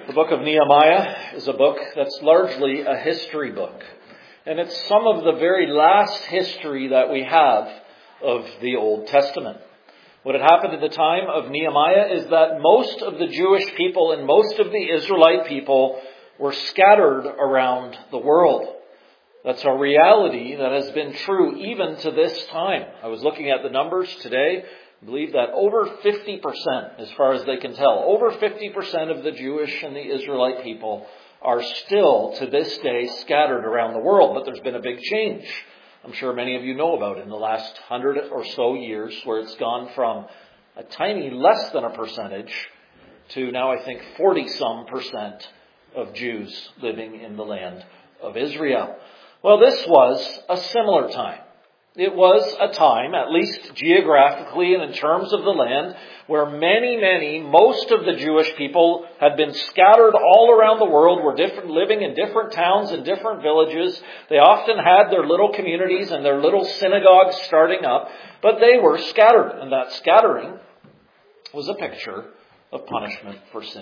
The book of Nehemiah is a book that's largely a history book. And it's some of the very last history that we have of the Old Testament. What had happened at the time of Nehemiah is that most of the Jewish people and most of the Israelite people were scattered around the world. That's a reality that has been true even to this time. I was looking at the numbers today. I believe that over 50%, as far as they can tell, over 50% of the Jewish and the Israelite people are still to this day scattered around the world. But there's been a big change. I'm sure many of you know about it in the last 100 or so years, where it's gone from a tiny less than a percentage to now I think 40-some% of Jews living in the land of Israel. Well, this was a similar time. It was a time, at least geographically and in terms of the land, where most of the Jewish people had been scattered all around the world, were living in different towns and different villages. They often had their little communities and their little synagogues starting up, but they were scattered. And that scattering was a picture of punishment for sin.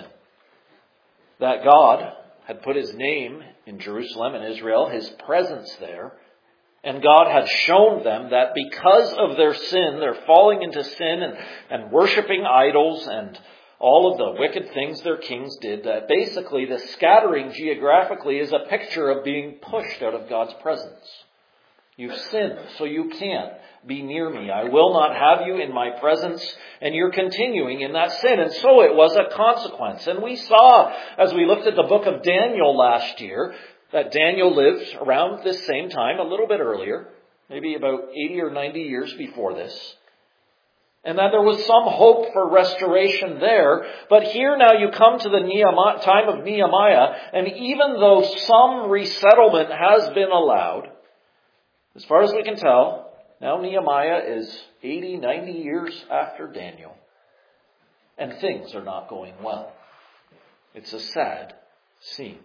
That God had put his name in Jerusalem and Israel, his presence there, and God had shown them that because of their sin, their falling into sin and worshiping idols and all of the wicked things their kings did, that basically the scattering geographically is a picture of being pushed out of God's presence. You've sinned, so you can't be near me. I will not have you in my presence, and you're continuing in that sin. And so it was a consequence. And we saw, as we looked at the book of Daniel last year, that Daniel lived around this same time, a little bit earlier, maybe about 80 or 90 years before this. And that there was some hope for restoration there. But here now you come to the time of Nehemiah, and even though some resettlement has been allowed, as far as we can tell, now Nehemiah is 80, 90 years after Daniel, and things are not going well. It's a sad scene.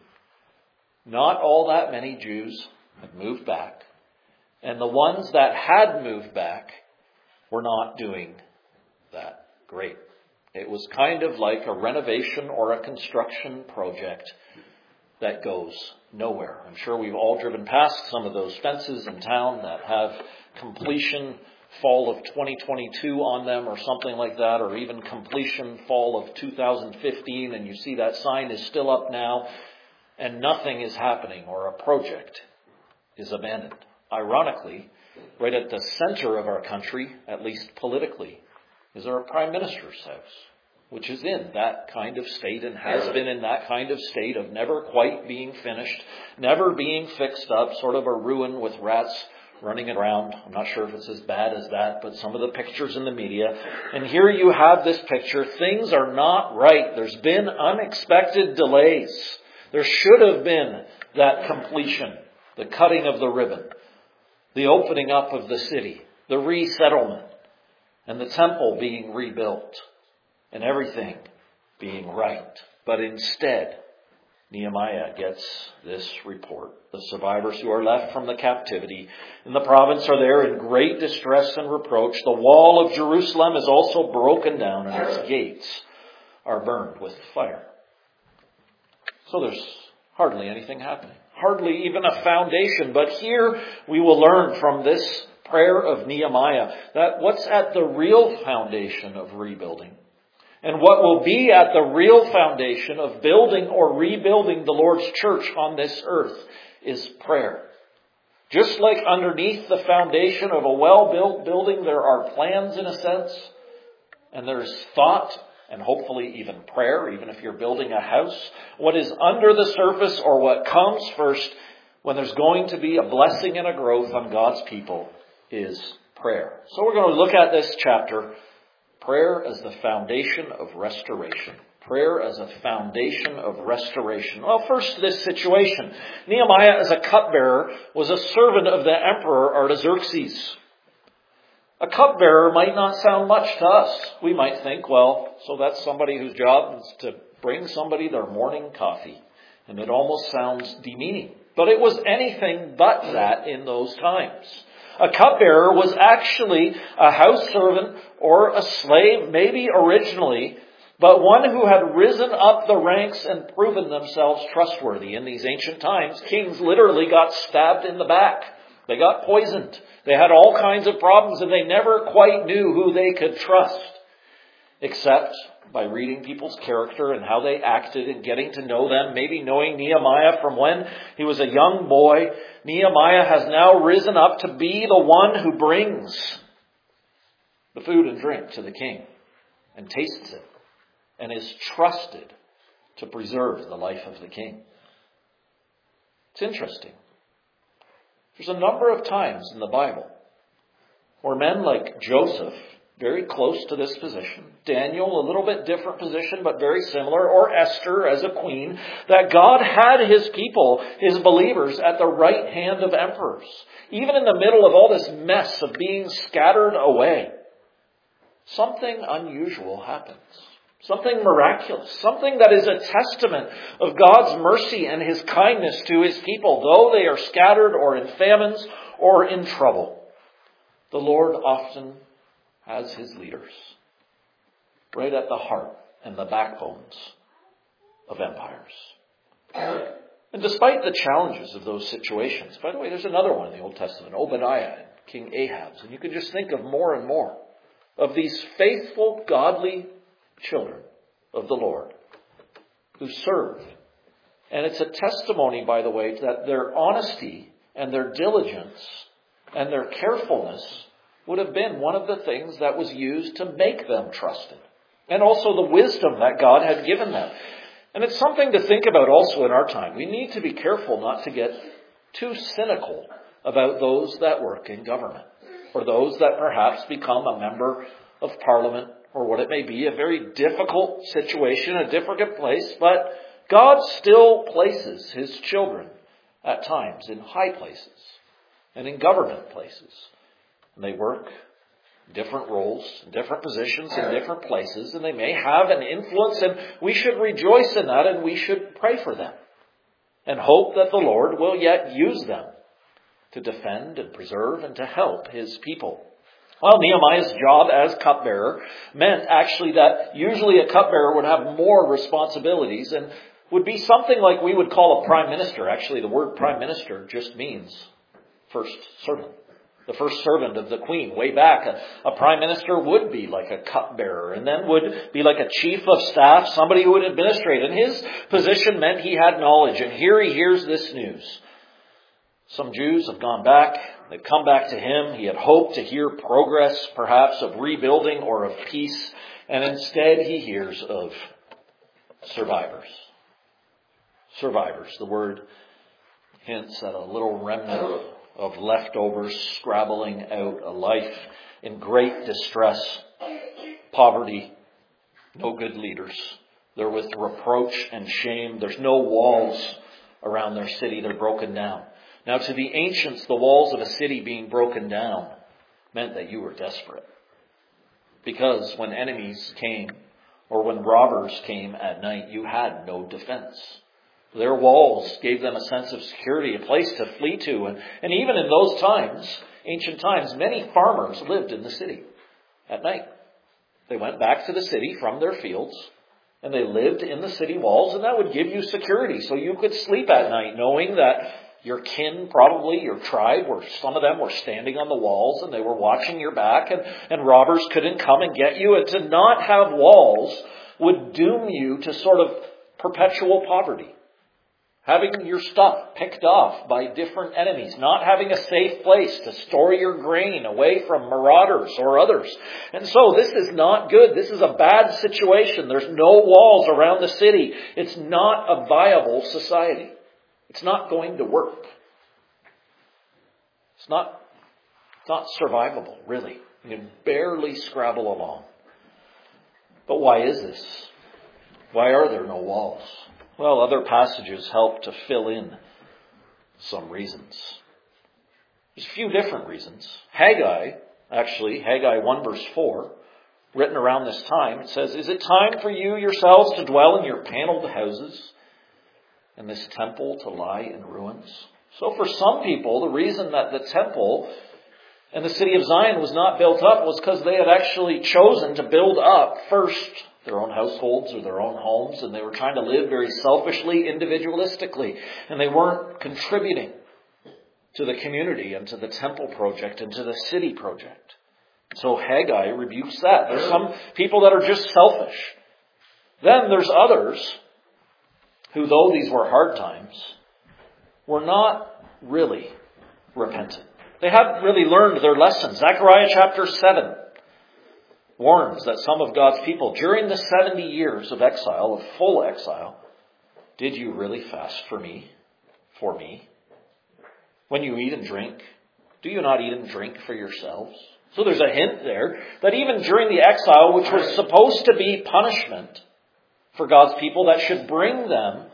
Not all that many Jews have moved back. And the ones that had moved back were not doing that great. It was kind of like a renovation or a construction project that goes nowhere. I'm sure we've all driven past some of those fences in town that have completion fall of 2022 on them or something like that, or even completion fall of 2015, and you see that sign is still up now. And nothing is happening, or a project is abandoned. Ironically, right at the center of our country, at least politically, is our Prime Minister's house, which is in that kind of state and has been in that kind of state of never quite being finished, never being fixed up, sort of a ruin with rats running around. I'm not sure if it's as bad as that, but some of the pictures in the media. And here you have this picture. Things are not right. There's been unexpected delays. There should have been that completion, the cutting of the ribbon, the opening up of the city, the resettlement, and the temple being rebuilt, and everything being right. But instead, Nehemiah gets this report. The survivors who are left from the captivity in the province are there in great distress and reproach. The wall of Jerusalem is also broken down, and its gates are burned with fire. So there's hardly anything happening. Hardly even a foundation. But here we will learn from this prayer of Nehemiah that what's at the real foundation of rebuilding, and what will be at the real foundation of building or rebuilding the Lord's church on this earth, is prayer. Just like underneath the foundation of a well-built building, there are plans in a sense, and there's thought, and hopefully even prayer, even if you're building a house. What is under the surface, or what comes first when there's going to be a blessing and a growth on God's people, is prayer. So we're going to look at this chapter, prayer as the foundation of restoration. Prayer as a foundation of restoration. Well, first, this situation. Nehemiah, as a cupbearer, was a servant of the emperor Artaxerxes. A cupbearer might not sound much to us. We might think, well, so that's somebody whose job is to bring somebody their morning coffee. And it almost sounds demeaning. But it was anything but that in those times. A cupbearer was actually a house servant or a slave, maybe originally, but one who had risen up the ranks and proven themselves trustworthy. In these ancient times, kings literally got stabbed in the back. They got poisoned. They had all kinds of problems, and they never quite knew who they could trust, except by reading people's character and how they acted and getting to know them, maybe knowing Nehemiah from when he was a young boy. Nehemiah has now risen up to be the one who brings the food and drink to the king and tastes it and is trusted to preserve the life of the king. It's interesting. There's a number of times in the Bible where men like Joseph, very close to this position, Daniel, a little bit different position, but very similar, or Esther as a queen, that God had his people, his believers, at the right hand of emperors. Even in the middle of all this mess of being scattered away, something unusual happens. Something miraculous. Something that is a testament of God's mercy and his kindness to his people, though they are scattered or in famines or in trouble. The Lord often has his leaders right at the heart and the backbones of empires. And despite the challenges of those situations, by the way, there's another one in the Old Testament, Obadiah and King Ahaz. And you can just think of more and more of these faithful, godly children of the Lord who serve. And it's a testimony, by the way, that their honesty and their diligence and their carefulness would have been one of the things that was used to make them trusted. And also the wisdom that God had given them. And it's something to think about also in our time. We need to be careful not to get too cynical about those that work in government, or those that perhaps become a member of Parliament, or what it may be, a very difficult situation, a difficult place, but God still places his children at times in high places and in government places. And they work different roles, different positions in different places, and they may have an influence, and we should rejoice in that, and we should pray for them and hope that the Lord will yet use them to defend and preserve and to help his people. Well, Nehemiah's job as cupbearer meant actually that usually a cupbearer would have more responsibilities and would be something like we would call a prime minister. Actually, the word prime minister just means first servant. The first servant of the queen. Way back, a prime minister would be like a cupbearer, and then would be like a chief of staff, somebody who would administrate. And his position meant he had knowledge. And here he hears this news. Some Jews have gone back. They've come back to him. He had hoped to hear progress, perhaps, of rebuilding or of peace. And instead he hears of survivors. Survivors. The word hints at a little remnant of leftovers scrabbling out a life in great distress, poverty, no good leaders. They're with reproach and shame. There's no walls around their city. They're broken down. Now, to the ancients, the walls of a city being broken down meant that you were desperate. Because when enemies came, or when robbers came at night, you had no defense. Their walls gave them a sense of security, a place to flee to. And even in those times, ancient times, many farmers lived in the city at night. They went back to the city from their fields, and they lived in the city walls, and that would give you security. So you could sleep at night knowing that your kin, probably your tribe, or some of them were standing on the walls and they were watching your back, and robbers couldn't come and get you. And to not have walls would doom you to sort of perpetual poverty. Having your stuff picked off by different enemies. Not having a safe place to store your grain away from marauders or others. And so this is not good. This is a bad situation. There's no walls around the city. It's not a viable society. It's not going to work. It's not survivable, really. You can barely scrabble along. But why is this? Why are there no walls? Well, other passages help to fill in some reasons. There's a few different reasons. Haggai 1 verse 4, written around this time, it says, "Is it time for you yourselves to dwell in your paneled houses, and this temple to lie in ruins?" So for some people, the reason that the temple and the city of Zion was not built up was because they had actually chosen to build up first their own households or their own homes, and they were trying to live very selfishly, individualistically, and they weren't contributing to the community and to the temple project and to the city project. So Haggai rebukes that. There's some people that are just selfish. Then there's others who, though these were hard times, were not really repentant. They hadn't really learned their lessons. Zechariah chapter 7 warns that some of God's people, during the 70 years of exile, of full exile, did you really fast for me? For me? When you eat and drink, do you not eat and drink for yourselves? So there's a hint there that even during the exile, which was supposed to be punishment for God's people, that should bring them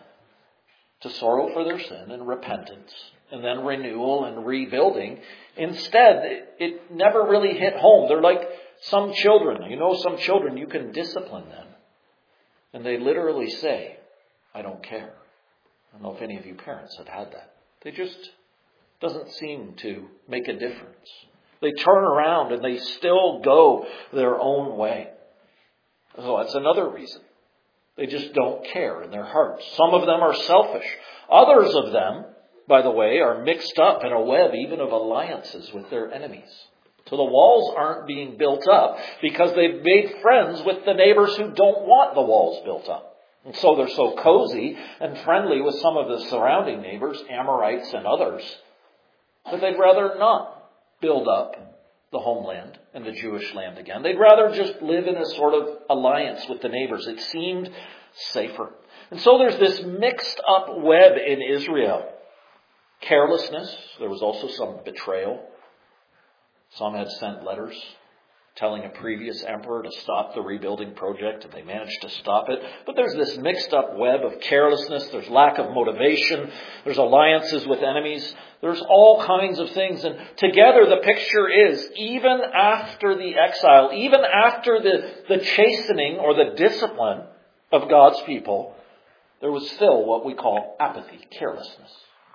to sorrow for their sin and repentance, and then renewal and rebuilding. Instead, it never really hit home. They're like some children. You know, some children, you can discipline them. And they literally say, I don't care. I don't know if any of you parents have had that. They just doesn't seem to make a difference. They turn around and they still go their own way. So that's another reason. They just don't care in their hearts. Some of them are selfish. Others of them, by the way, are mixed up in a web even of alliances with their enemies. So the walls aren't being built up because they've made friends with the neighbors who don't want the walls built up. And so they're so cozy and friendly with some of the surrounding neighbors, Amorites and others, that they'd rather not build up the homeland and the Jewish land again. They'd rather just live in a sort of alliance with the neighbors. It seemed safer. And so there's this mixed up web in Israel. Carelessness. There was also some betrayal. Some had sent letters telling a previous emperor to stop the rebuilding project, and they managed to stop it. But there's this mixed up web of carelessness. There's lack of motivation. There's alliances with enemies. There's all kinds of things. And together the picture is, even after the exile, even after the chastening or the discipline of God's people, there was still what we call apathy, carelessness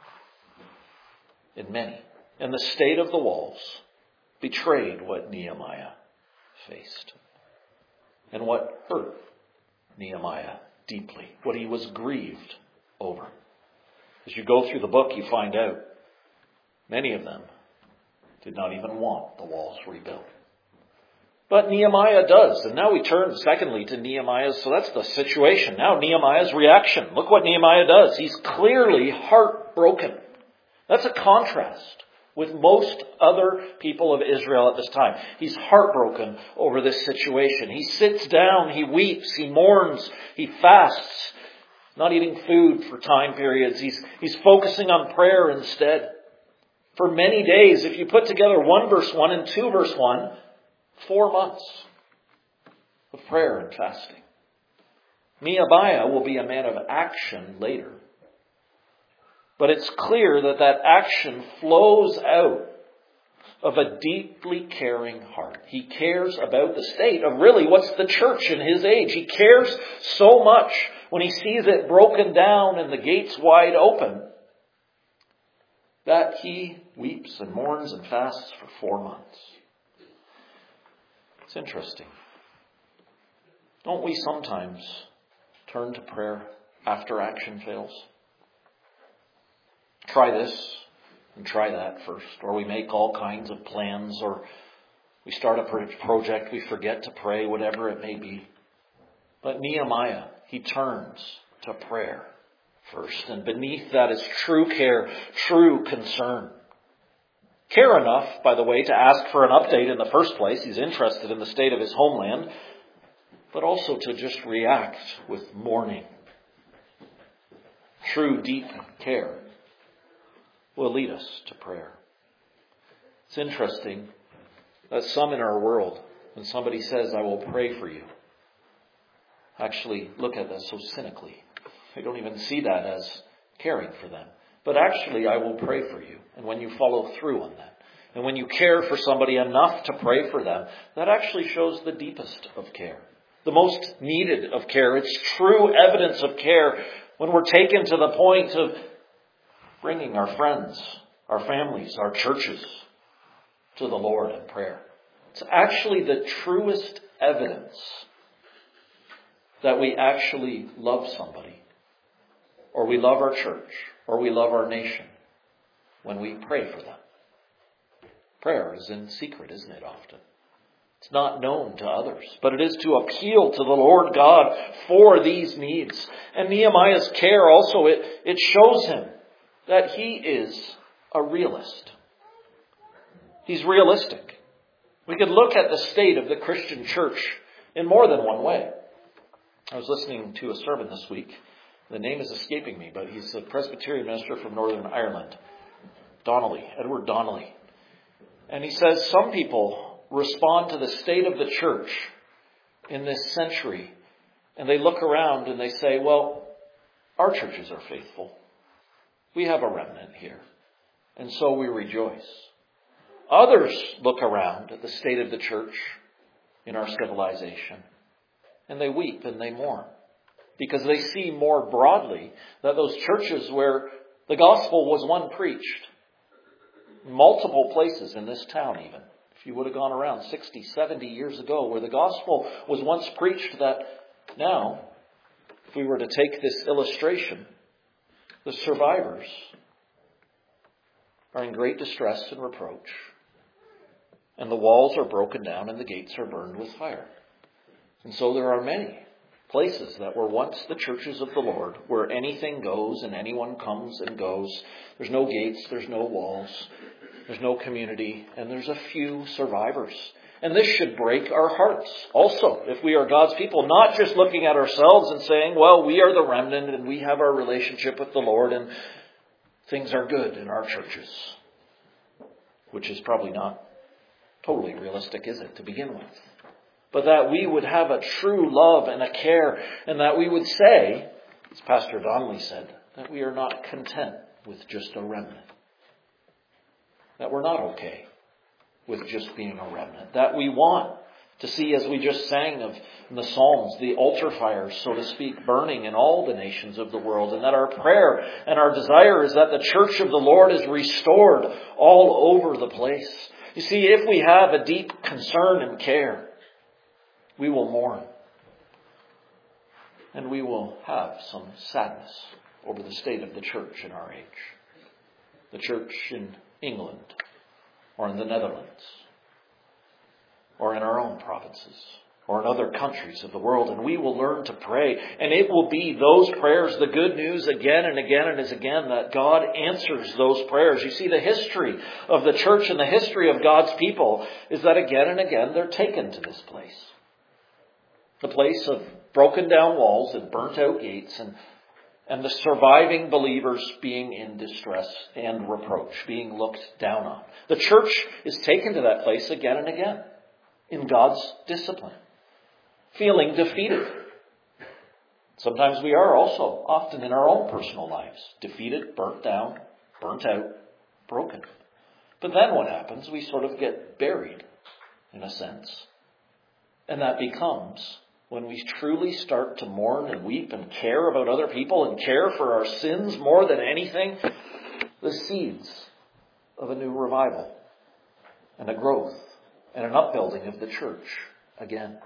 in many. And the state of the walls betrayed what Nehemiah faced and what hurt Nehemiah deeply, what he was grieved over. As you go through the book, you find out many of them did not even want the walls rebuilt. But Nehemiah does. And now we turn secondly to Nehemiah's, so that's the situation. Now Nehemiah's reaction. Look what Nehemiah does. He's clearly heartbroken. That's a contrast with most other people of Israel at this time. He's heartbroken over this situation. He sits down, he weeps, he mourns, he fasts, not eating food for time periods. He's focusing on prayer instead. For many days, if you put together 1 verse 1 and 2 verse 1, 4 months of prayer and fasting. Nehemiah will be a man of action later. But it's clear that action flows out of a deeply caring heart. He cares about the state of really what's the church in his age. He cares so much when he sees it broken down and the gates wide open that he weeps and mourns and fasts for 4 months. It's interesting. Don't we sometimes turn to prayer after action fails? Try this and try that first. Or we make all kinds of plans, or we start a project, we forget to pray, whatever it may be. But Nehemiah, he turns to prayer first. And beneath that is true care, true concern. Care enough, by the way, to ask for an update in the first place. He's interested in the state of his homeland. But also to just react with mourning. True, deep care will lead us to prayer. It's interesting that some in our world, when somebody says, I will pray for you, actually look at that so cynically. They don't even see that as caring for them. But actually, I will pray for you. And when you follow through on that, and when you care for somebody enough to pray for them, that actually shows the deepest of care. The most needed of care. It's true evidence of care when we're taken to the point of bringing our friends, our families, our churches to the Lord in prayer. It's actually the truest evidence that we actually love somebody, or we love our church, or we love our nation when we pray for them. Prayer is in secret, isn't it, often? It's not known to others, but it is to appeal to the Lord God for these needs. And Nehemiah's care also, it shows him that he is a realist. He's realistic. We could look at the state of the Christian church in more than one way. I was listening to a sermon this week. The name is escaping me, but he's a Presbyterian minister from Northern Ireland. Edward Donnelly. And he says some people respond to the state of the church in this century, and they look around and they say, well, our churches are faithful. We have a remnant here, and so we rejoice. Others look around at the state of the church in our civilization, and they weep and they mourn, because they see more broadly that those churches where the gospel was one preached, multiple places in this town even, if you would have gone around 60, 70 years ago, where the gospel was once preached, that now, if we were to take this illustration, the survivors are in great distress and reproach, and the walls are broken down and the gates are burned with fire. And so there are many places that were once the churches of the Lord, where anything goes and anyone comes and goes. There's no gates, there's no walls, there's no community, and there's a few survivors. And this should break our hearts also, if we are God's people, not just looking at ourselves and saying, well, we are the remnant and we have our relationship with the Lord and things are good in our churches, which is probably not totally realistic, is it, to begin with? But that we would have a true love and a care, and that we would say, as Pastor Donnelly said, that we are not content with just a remnant. That we're not okay with just being a remnant. That we want to see, as we just sang of in the Psalms, the altar fires, so to speak, burning in all the nations of the world. And that our prayer and our desire is that the church of the Lord is restored all over the place. You see, if we have a deep concern and care, we will mourn. And we will have some sadness over the state of the church in our age. The church in England, or in the Netherlands, or in our own provinces, or in other countries of the world. And we will learn to pray. And it will be those prayers, the good news again and again and again, that God answers those prayers. You see, the history of the church and the history of God's people is that again and again they're taken to this place. The place of broken down walls and burnt out gates, and the surviving believers being in distress and reproach, being looked down on. The church is taken to that place again and again in God's discipline, feeling defeated. Sometimes we are also, often in our own personal lives, defeated, burnt down, burnt out, broken. But then what happens? We sort of get buried, in a sense. And that becomes, when we truly start to mourn and weep and care about other people and care for our sins more than anything, the seeds of a new revival and a growth and an upbuilding of the church again.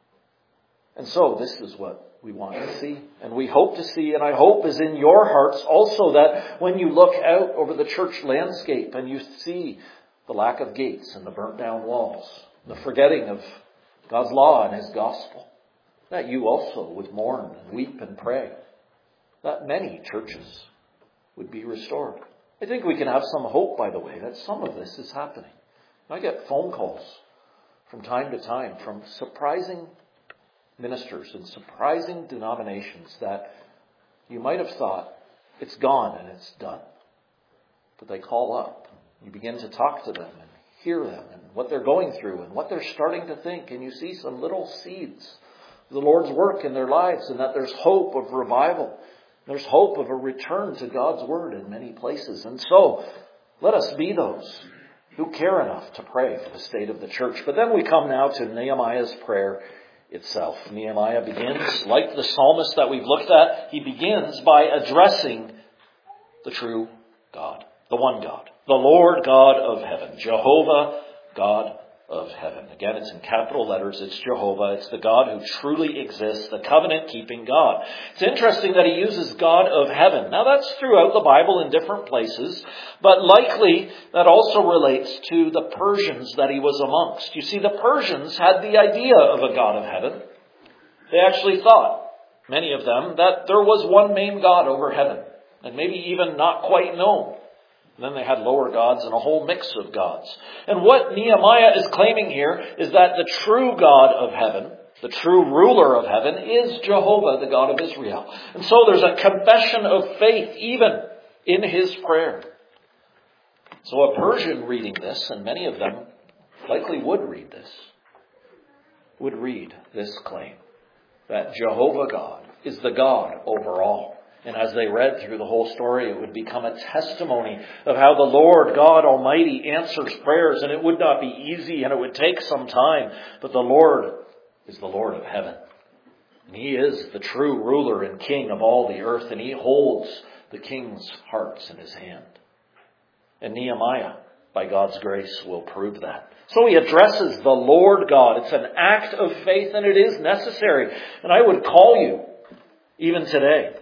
And so this is what we want to see, and we hope to see, and I hope is in your hearts also, that when you look out over the church landscape and you see the lack of gates and the burnt down walls, the forgetting of God's law and His gospel, that you also would mourn and weep and pray that many churches would be restored. I think we can have some hope, by the way, that some of this is happening. I get phone calls from time to time from surprising ministers and surprising denominations that you might have thought it's gone and it's done. But they call up. You begin to talk to them and hear them and what they're going through and what they're starting to think. And you see some little seeds the Lord's work in their lives, and that there's hope of revival. There's hope of a return to God's Word in many places. And so, let us be those who care enough to pray for the state of the church. But then we come now to Nehemiah's prayer itself. Nehemiah begins, like the psalmist that we've looked at, he begins by addressing the true God, the one God, the Lord God of heaven, Jehovah, God of heaven. Again, it's in capital letters. It's Jehovah. It's the God who truly exists, the covenant-keeping God. It's interesting that he uses God of heaven. Now, that's throughout the Bible in different places, but likely that also relates to the Persians that he was amongst. You see, the Persians had the idea of a God of heaven. They actually thought, many of them, that there was one main God over heaven, and maybe even not quite known. And then they had lower gods and a whole mix of gods. And what Nehemiah is claiming here is that the true God of heaven, the true ruler of heaven, is Jehovah, the God of Israel. And so there's a confession of faith even in his prayer. So a Persian reading this, and many of them likely would read this claim that Jehovah God is the God over all. And as they read through the whole story, it would become a testimony of how the Lord God Almighty answers prayers. And it would not be easy and it would take some time. But the Lord is the Lord of heaven. And he is the true ruler and king of all the earth. And he holds the king's hearts in his hand. And Nehemiah, by God's grace, will prove that. So he addresses the Lord God. It's an act of faith and it is necessary. And I would call you, even today,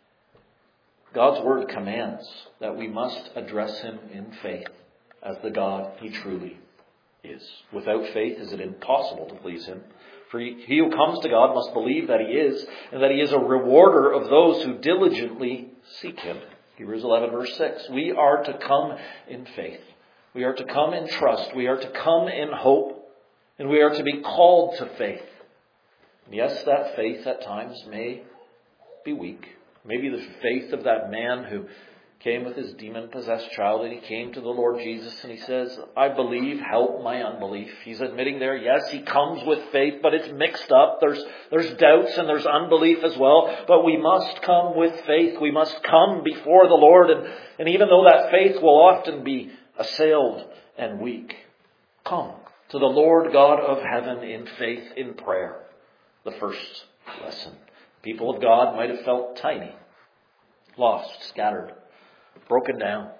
God's word commands that we must address him in faith as the God he truly is. Without faith, is it impossible to please him? For he who comes to God must believe that he is, and that he is a rewarder of those who diligently seek him. Hebrews 11 verse 6. We are to come in faith. We are to come in trust. We are to come in hope. And we are to be called to faith. And yes, that faith at times may be weak. Maybe the faith of that man who came with his demon-possessed child, and he came to the Lord Jesus and he says, I believe, help my unbelief. He's admitting there, yes, he comes with faith, but it's mixed up. There's doubts and there's unbelief as well. But we must come with faith. We must come before the Lord. And even though that faith will often be assailed and weak, come to the Lord God of heaven in faith, in prayer. The first lesson. People of God might have felt tiny, lost, scattered, broken down.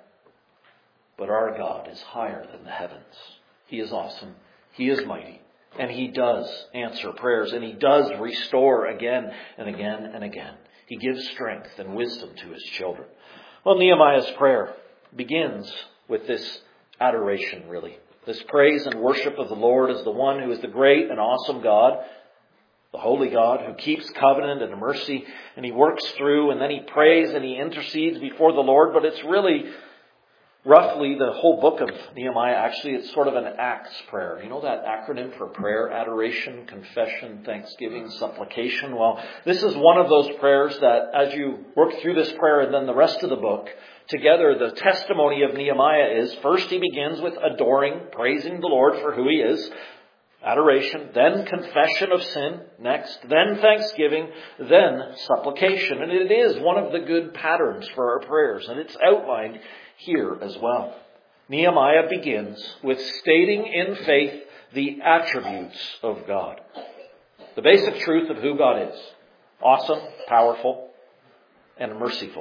But our God is higher than the heavens. He is awesome. He is mighty. And he does answer prayers. And he does restore again and again and again. He gives strength and wisdom to his children. Well, Nehemiah's prayer begins with this adoration, really. This praise and worship of the Lord as the one who is the great and awesome God, the holy God who keeps covenant and mercy, and he works through, and then he prays and he intercedes before the Lord. But it's really, roughly, the whole book of Nehemiah, actually, it's sort of an Acts prayer. You know that acronym for prayer? Adoration, confession, thanksgiving, supplication. Well, this is one of those prayers that, as you work through this prayer and then the rest of the book, together, the testimony of Nehemiah is, first he begins with adoring, praising the Lord for who he is. Adoration, then confession of sin, next, then thanksgiving, then supplication. And it is one of the good patterns for our prayers, and it's outlined here as well. Nehemiah begins with stating in faith the attributes of God. The basic truth of who God is. Awesome, powerful, and merciful.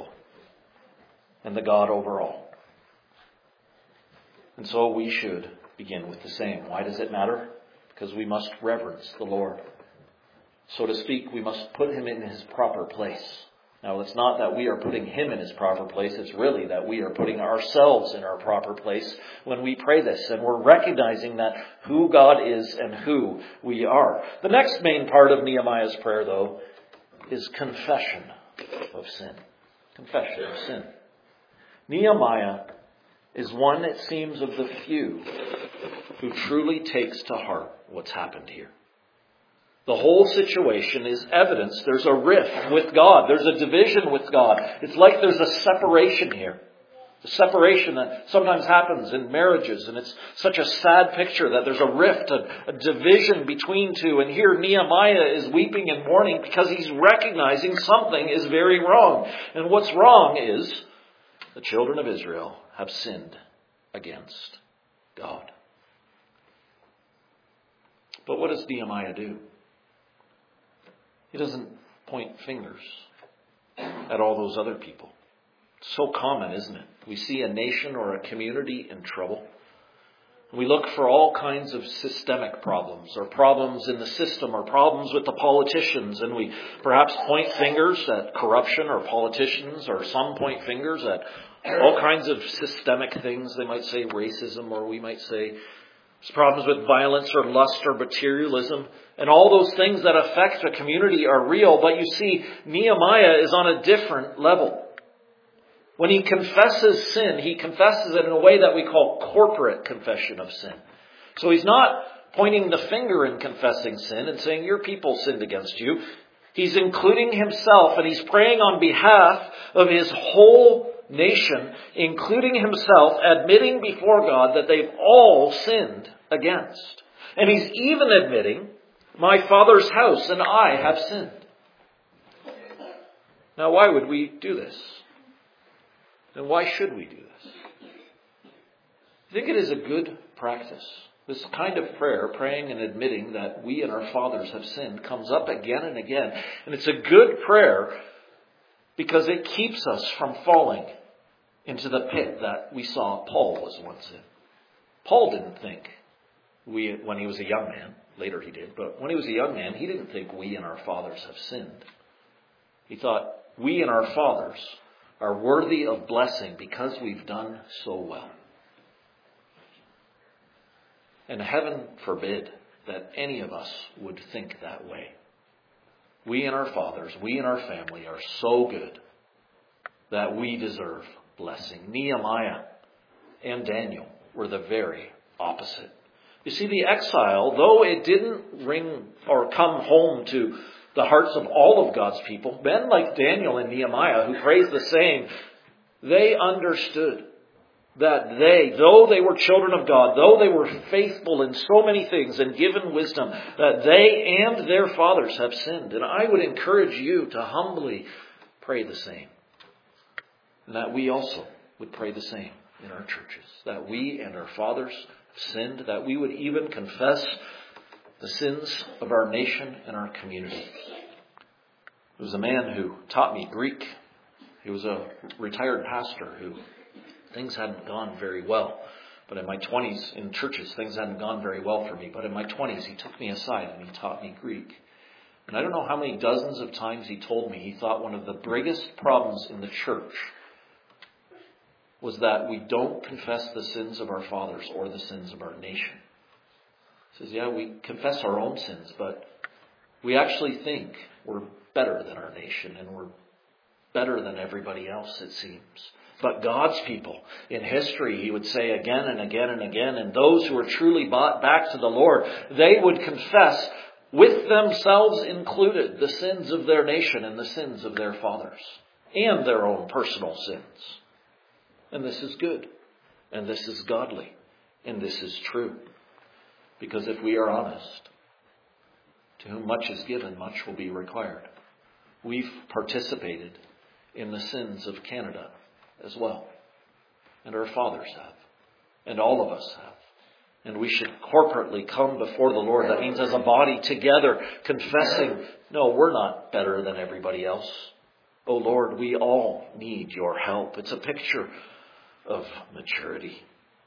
And the God over all. And so we should begin with the same. Why does it matter? Because we must reverence the Lord. So to speak, we must put him in his proper place. Now, it's not that we are putting him in his proper place. It's really that we are putting ourselves in our proper place when we pray this. And we're recognizing that who God is and who we are. The next main part of Nehemiah's prayer, though, is confession of sin. Confession of sin. Nehemiah is one, it seems, of the few who truly takes to heart what's happened here. The whole situation is evidence. There's a rift with God. There's a division with God. It's like there's a separation here. The separation that sometimes happens in marriages. And it's such a sad picture that there's a rift, a division between two. And here Nehemiah is weeping and mourning because he's recognizing something is very wrong. And what's wrong is the children of Israel have sinned against God. But what does Nehemiah do? He doesn't point fingers at all those other people. It's so common, isn't it? We see a nation or a community in trouble. We look for all kinds of systemic problems, or problems in the system, or problems with the politicians, and we perhaps point fingers at corruption or politicians, or some point fingers at all kinds of systemic things. They might say racism, or we might say problems with violence or lust or materialism. And all those things that affect a community are real. But you see, Nehemiah is on a different level. When he confesses sin, he confesses it in a way that we call corporate confession of sin. So he's not pointing the finger in confessing sin and saying, your people sinned against you. He's including himself, and he's praying on behalf of his whole nation, including himself, admitting before God that they've all sinned against. And he's even admitting, my Father's house and I have sinned. Now, why would we do this? And why should we do this? I think it is a good practice. This kind of prayer, praying and admitting that we and our fathers have sinned, comes up again and again. And it's a good prayer because it keeps us from falling into the pit that we saw Paul was once in. Paul didn't think, when he was a young man, later he did, but when he was a young man, he didn't think we and our fathers have sinned. He thought, we and our fathers are worthy of blessing because we've done so well. And heaven forbid that any of us would think that way. We and our fathers, we and our family are so good that we deserve blessing. Nehemiah and Daniel were the very opposite. You see, the exile, though it didn't ring or come home to the hearts of all of God's people, men like Daniel and Nehemiah, who praised the same, they understood that though they were children of God, though they were faithful in so many things and given wisdom, that they and their fathers have sinned. And I would encourage you to humbly pray the same. And that we also would pray the same in our churches. That we and our fathers have sinned. That we would even confess the sins of our nation and our community. There was a man who taught me Greek. He was a retired pastor who things hadn't gone very well. But in my 20s, in churches, things hadn't gone very well for me. But in my 20s, he took me aside and he taught me Greek. And I don't know how many dozens of times he told me he thought one of the biggest problems in the church was that we don't confess the sins of our fathers or the sins of our nation. He says, yeah, we confess our own sins, but we actually think we're better than our nation and we're better than everybody else, it seems. But God's people in history, he would say again and again and again, and those who are truly brought back to the Lord, they would confess, with themselves included, the sins of their nation and the sins of their fathers and their own personal sins. And this is good, and this is godly, and this is true. Because if we are honest, to whom much is given, much will be required. We've participated in the sins of Canada as well. And our fathers have. And all of us have. And we should corporately come before the Lord. That means as a body together confessing, no, we're not better than everybody else. Oh Lord, we all need your help. It's a picture of maturity.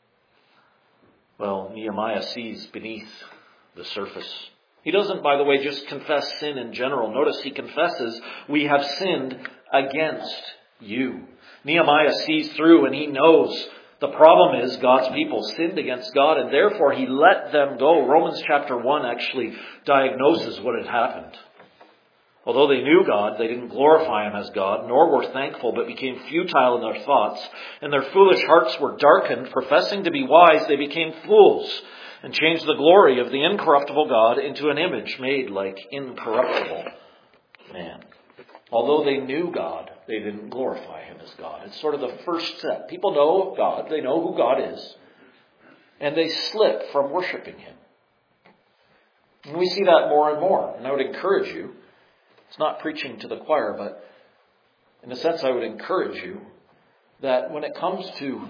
Well, Nehemiah sees beneath the surface. He doesn't, by the way, just confess sin in general. Notice he confesses, we have sinned against you. Nehemiah sees through and he knows the problem is God's people sinned against God and therefore he let them go. Romans chapter 1 actually diagnoses what had happened. Although they knew God, they didn't glorify him as God, nor were thankful, but became futile in their thoughts, and their foolish hearts were darkened. Professing to be wise, they became fools, and changed the glory of the incorruptible God into an image made like incorruptible man. Although they knew God, they didn't glorify him as God. It's sort of the first step. People know God, they know who God is, and they slip from worshiping him. And we see that more and more, and I would encourage you, it's not preaching to the choir, but in a sense I would encourage you that when it comes to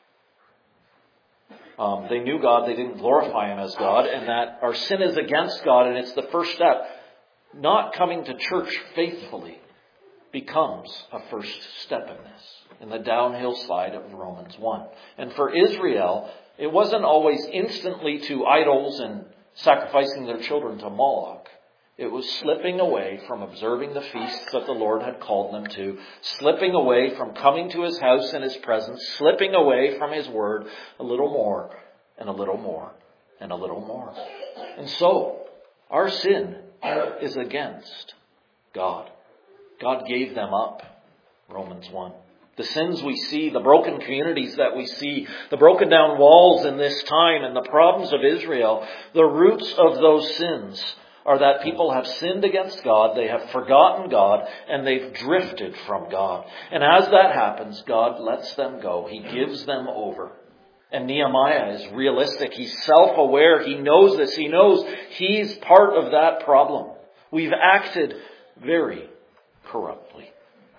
they knew God, they didn't glorify him as God, and that our sin is against God, and it's the first step. Not coming to church faithfully becomes a first step in this, in the downhill slide of Romans 1. And for Israel, It wasn't always instantly to idols and sacrificing their children to Moloch. It was slipping away from observing the feasts that the Lord had called them to, slipping away from coming to his house in his presence, slipping away from his word a little more and a little more and a little more. And so, our sin is against God. God gave them up, Romans 1. The sins we see, the broken communities that we see, the broken down walls in this time and the problems of Israel, the roots of those sins are that people have sinned against God, they have forgotten God, and they've drifted from God. And as that happens, God lets them go. He gives them over. And Nehemiah is realistic. He's self-aware. He knows this. He knows he's part of that problem. We've acted very corruptly.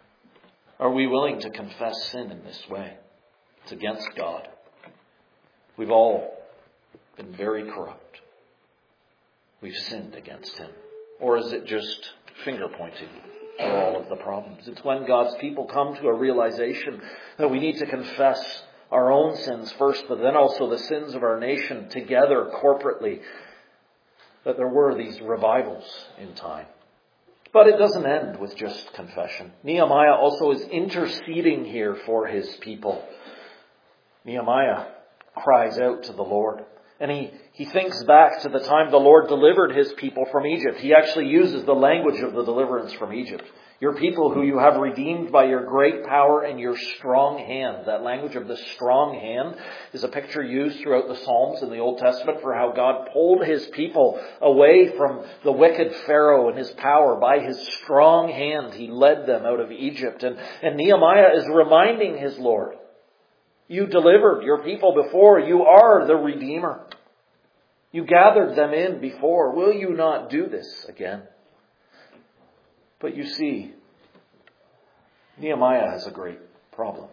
Are we willing to confess sin in this way? It's against God. We've all been very corrupt. We've sinned against him. Or is it just finger pointing for all of the problems? It's when God's people come to a realization that we need to confess our own sins first, but then also the sins of our nation together corporately, that there were these revivals in time. But it doesn't end with just confession. Nehemiah also is interceding here for his people. Nehemiah cries out to the Lord. And he thinks back to the time the Lord delivered his people from Egypt. He actually uses the language of the deliverance from Egypt. Your people who you have redeemed by your great power and your strong hand. That language of the strong hand is a picture used throughout the Psalms in the Old Testament for how God pulled his people away from the wicked Pharaoh and his power. By his strong hand, he led them out of Egypt. And Nehemiah is reminding his Lord, you delivered your people before. You are the Redeemer. You gathered them in before. Will you not do this again? But you see, Nehemiah has a great problem.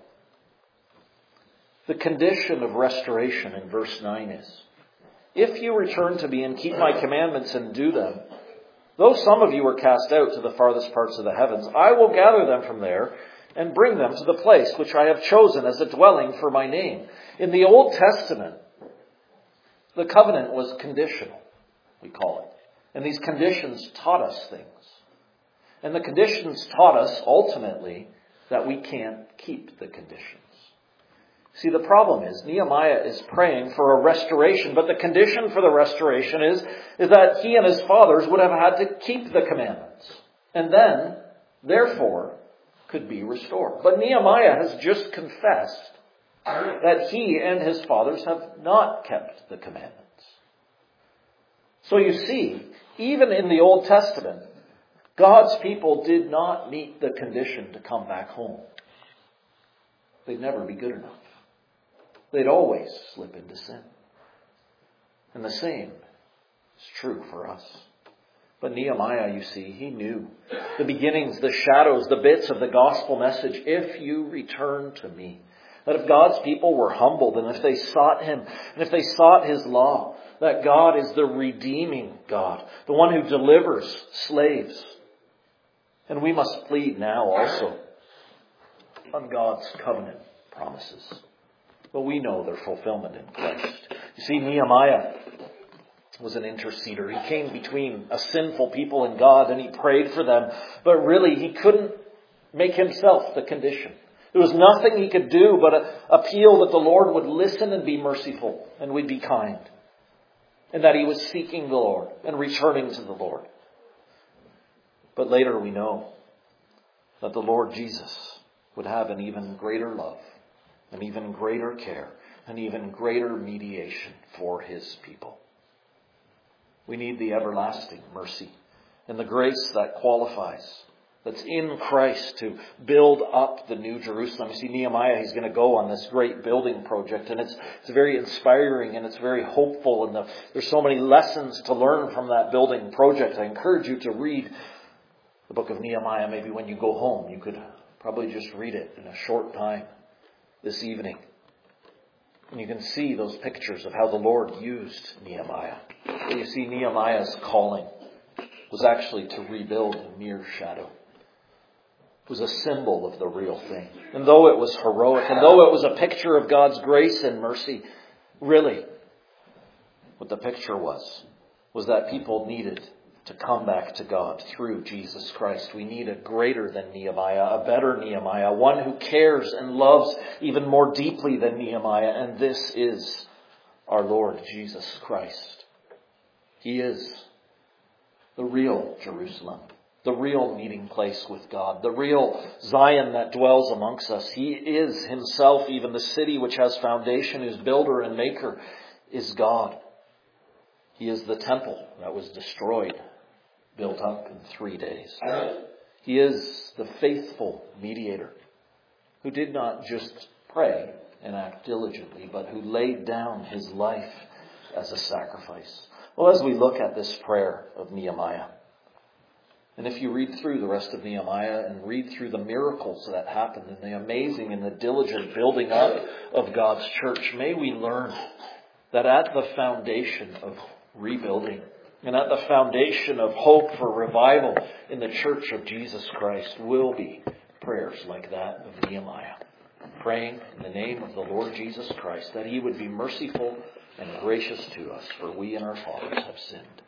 The condition of restoration in verse 9 is, if you return to me and keep my commandments and do them, though some of you were cast out to the farthest parts of the heavens, I will gather them from there and bring them to the place which I have chosen as a dwelling for my name. In the Old Testament, the covenant was conditional, we call it. And these conditions taught us things. And the conditions taught us, ultimately, that we can't keep the conditions. See, the problem is, Nehemiah is praying for a restoration, but the condition for the restoration is that he and his fathers would have had to keep the commandments. And then, therefore, could be restored. But Nehemiah has just confessed that he and his fathers have not kept the commandments. So you see, even in the Old Testament, God's people did not meet the condition to come back home. They'd never be good enough. They'd always slip into sin. And the same is true for us. But Nehemiah, you see, he knew the beginnings, the shadows, the bits of the gospel message. If you return to me, that if God's people were humbled and if they sought him and if they sought his law, that God is the redeeming God, the one who delivers slaves. And we must plead now also on God's covenant promises. But we know their fulfillment in Christ. You see, Nehemiah was an interceder. He came between a sinful people and God, and he prayed for them. But really, he couldn't make himself the condition. There was nothing he could do but appeal that the Lord would listen and be merciful and would be kind. And that he was seeking the Lord and returning to the Lord. But later we know that the Lord Jesus would have an even greater love, an even greater care, an even greater mediation for his people. We need the everlasting mercy and the grace that qualifies, that's in Christ to build up the New Jerusalem. You see, Nehemiah, he's going to go on this great building project, and it's very inspiring and it's very hopeful, and there's so many lessons to learn from that building project. I encourage you to read the book of Nehemiah. Maybe when you go home, you could probably just read it in a short time this evening. And you can see those pictures of how the Lord used Nehemiah. But you see, Nehemiah's calling was actually to rebuild a mere shadow. It was a symbol of the real thing. And though it was heroic, and though it was a picture of God's grace and mercy, Really, what the picture was that people needed to come back to God through Jesus Christ. We need a greater than Nehemiah, a better Nehemiah, one who cares and loves even more deeply than Nehemiah, and this is our Lord Jesus Christ. He is the real Jerusalem, the real meeting place with God, the real Zion that dwells amongst us. He is himself even the city which has foundation, whose builder and maker is God. He is the temple that was destroyed, built up in 3 days. He is the faithful mediator who did not just pray and act diligently, but who laid down his life as a sacrifice. Well, as we look at this prayer of Nehemiah, and if you read through the rest of Nehemiah and read through the miracles that happened and the amazing and the diligent building up of God's church, may we learn that at the foundation of rebuilding and at the foundation of hope for revival in the church of Jesus Christ will be prayers like that of Nehemiah, praying in the name of the Lord Jesus Christ that he would be merciful and gracious to us, for we and our fathers have sinned.